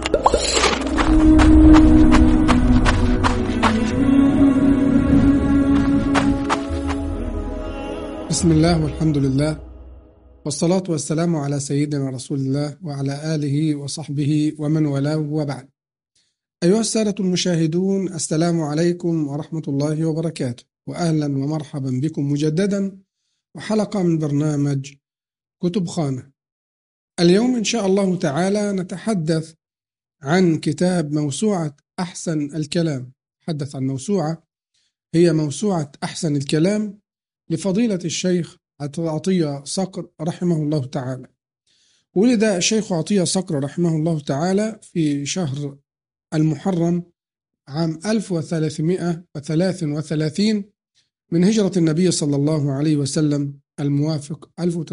بسم الله والحمد لله والصلاة والسلام على سيدنا رسول الله وعلى آله وصحبه ومن والاه وبعد. أيها السادة المشاهدون، السلام عليكم ورحمة الله وبركاته، وأهلا ومرحبا بكم مجددا وحلقة من برنامج كتب خانة. اليوم إن شاء الله تعالى نتحدث عن كتاب موسوعة أحسن الكلام. نتحدث عن موسوعة هي موسوعة أحسن الكلام لفضيلة الشيخ عطية صقر رحمه الله تعالى. ولد الشيخ عطية صقر رحمه الله تعالى في شهر المحرم عام 1333 من هجرة النبي صلى الله عليه وسلم، الموافق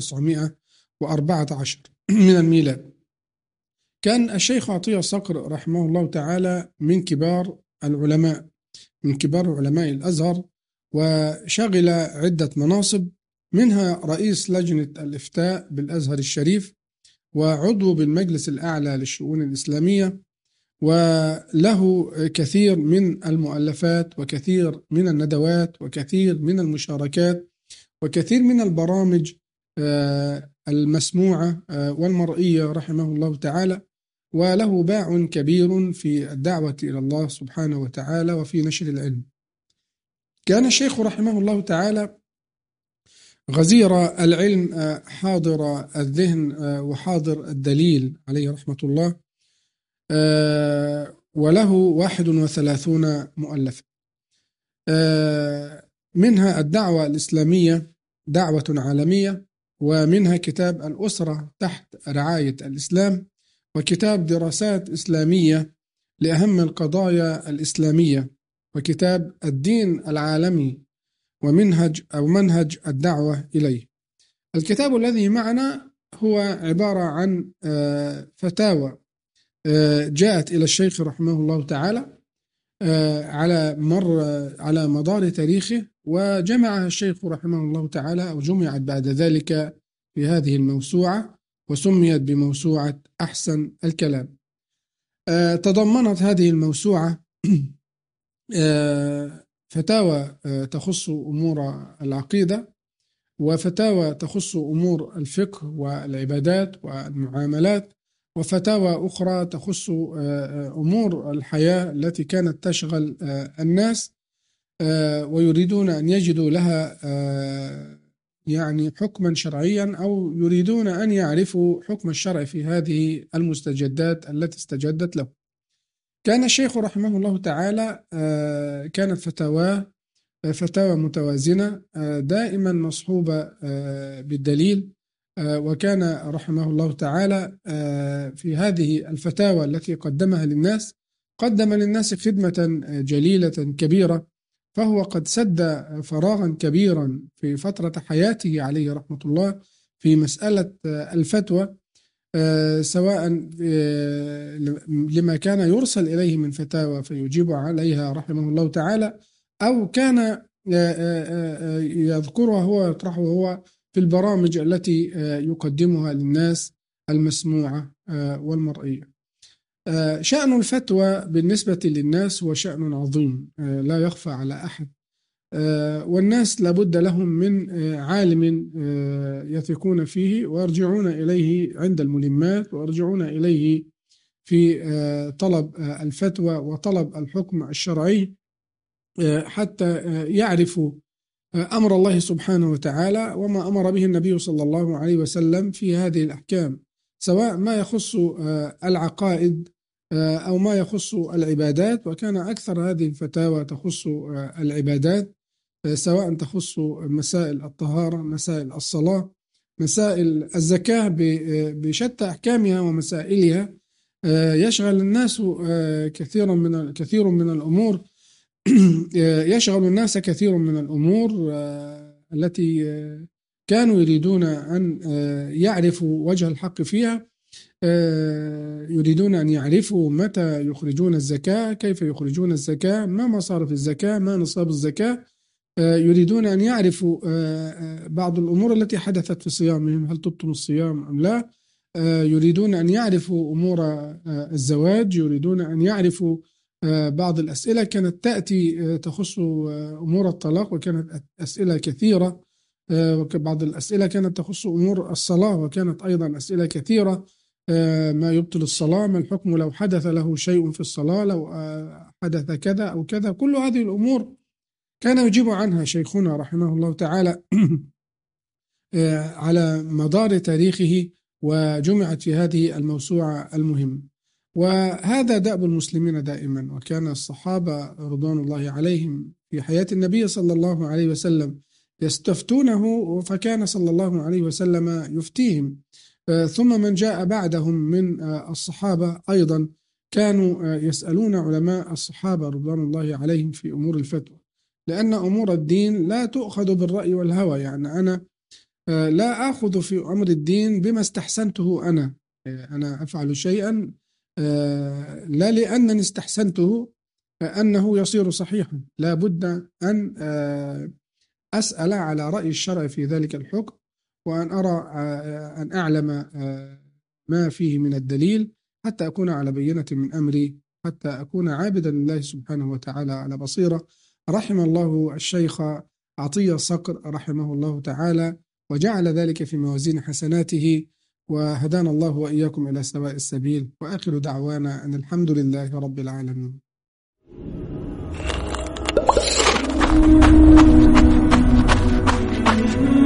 1914 من الميلاد. كان الشيخ عطية صقر رحمه الله تعالى من كبار العلماء، من كبار علماء الأزهر، وشغل عدة مناصب، منها رئيس لجنة الإفتاء بالأزهر الشريف، وعضو بالمجلس الأعلى للشؤون الإسلامية، وله كثير من المؤلفات وكثير من الندوات وكثير من المشاركات وكثير من البرامج المسموعة والمرئية رحمه الله تعالى، وله باع كبير في الدعوة إلى الله سبحانه وتعالى وفي نشر العلم. كان الشيخ رحمه الله تعالى غزير العلم، حاضر الذهن وحاضر الدليل عليه رحمة الله، وله 31 مؤلفة، منها الدعوة الإسلامية دعوة عالمية، ومنها كتاب الأسرة تحت رعاية الإسلام، وكتاب دراسات إسلامية لأهم القضايا الإسلامية، وكتاب الدين العالمي ومنهج الدعوة إليه. الكتاب الذي معنا هو عبارة عن فتاوى جاءت إلى الشيخ رحمه الله تعالى على مدار تاريخه، وجمعها الشيخ رحمه الله تعالى أو جمعت بعد ذلك في هذه الموسوعة، وسميت بموسوعة أحسن الكلام. تضمنت هذه الموسوعة فتاوى تخص أمور العقيدة، وفتاوى تخص أمور الفقه والعبادات والمعاملات، وفتاوى أخرى تخص أمور الحياة التي كانت تشغل الناس ويريدون أن يجدوا لها يعني حكما شرعيا، أو يريدون أن يعرفوا حكم الشرع في هذه المستجدات التي استجدت له. كان الشيخ رحمه الله تعالى كانت فتاوى متوازنة دائما مصحوبة بالدليل، وكان رحمه الله تعالى في هذه الفتاوى التي قدمها للناس قدم للناس خدمة جليلة كبيرة، فهو قد سد فراغا كبيرا في فترة حياته عليه رحمة الله في مسألة الفتوى، سواء لما كان يرسل إليه من فتاوى فيجيب عليها رحمه الله تعالى، أو كان يذكرها هو يطرحها هو في البرامج التي يقدمها للناس المسموعة والمرئية. شأن الفتوى بالنسبة للناس هو شأن عظيم لا يخفى على أحد، والناس لابد لهم من عالم يثقون فيه ويرجعون إليه عند الملمات، ويرجعون إليه في طلب الفتوى وطلب الحكم الشرعي، حتى يعرفوا أمر الله سبحانه وتعالى وما أمر به النبي صلى الله عليه وسلم في هذه الأحكام، سواء ما يخص العقائد أو ما يخص العبادات. وكان أكثر هذه الفتاوى تخص العبادات، سواء تخص مسائل الطهارة، مسائل الصلاة، مسائل الزكاة بشتى أحكامها ومسائلها. يشغل الناس كثير من الأمور يشغل الناس كثير من الأمور التي كانوا يريدون أن يعرفوا وجه الحق فيها، يريدون أن يعرفوا متى يخرجون الزكاة، كيف يخرجون الزكاة، ما مصارف الزكاة، ما نصاب الزكاة، يريدون أن يعرفوا بعض الأمور التي حدثت في صيامهم، هل تبطل الصيام أم لا، يريدون أن يعرفوا أمور الزواج، يريدون أن يعرفوا بعض الأسئلة كانت تأتي تخص أمور الطلاق، وكانت أسئلة كثيرة. بعض الأسئلة كانت تخص أمور الصلاة، وكانت أيضا أسئلة كثيرة. ما يبطل الصلاة، ما الحكم لو حدث له شيء في الصلاة، لو حدث كذا أو كذا. كل هذه الأمور كان يجيب عنها شيخنا رحمه الله تعالى على مدار تاريخه، وجمعت في هذه الموسوعة المهمة. وهذا دأب المسلمين دائما، وكان الصحابة رضوان الله عليهم في حياة النبي صلى الله عليه وسلم يستفتونه، فكان صلى الله عليه وسلم يفتيهم. ثم من جاء بعدهم من الصحابة أيضا كانوا يسألون علماء الصحابة رضوان الله عليهم في أمور الفتوى، لأن أمور الدين لا تؤخذ بالرأي والهوى. يعني أنا لا أخذ في أمر الدين بما استحسنته أنا أفعل شيئا لا لأنني استحسنته أنه يصير صحيحا، لا بد أن أسأل على رأي الشرع في ذلك الحكم، وأن أرى أن أعلم ما فيه من الدليل، حتى أكون على بينة من أمري، حتى أكون عابدا لله سبحانه وتعالى على بصيرة. رحم الله الشيخ عطية صقر رحمه الله تعالى، وجعل ذلك في موازين حسناته، وهدانا الله وإياكم إلى سواء السبيل. وآخر دعوانا أن الحمد لله رب العالمين.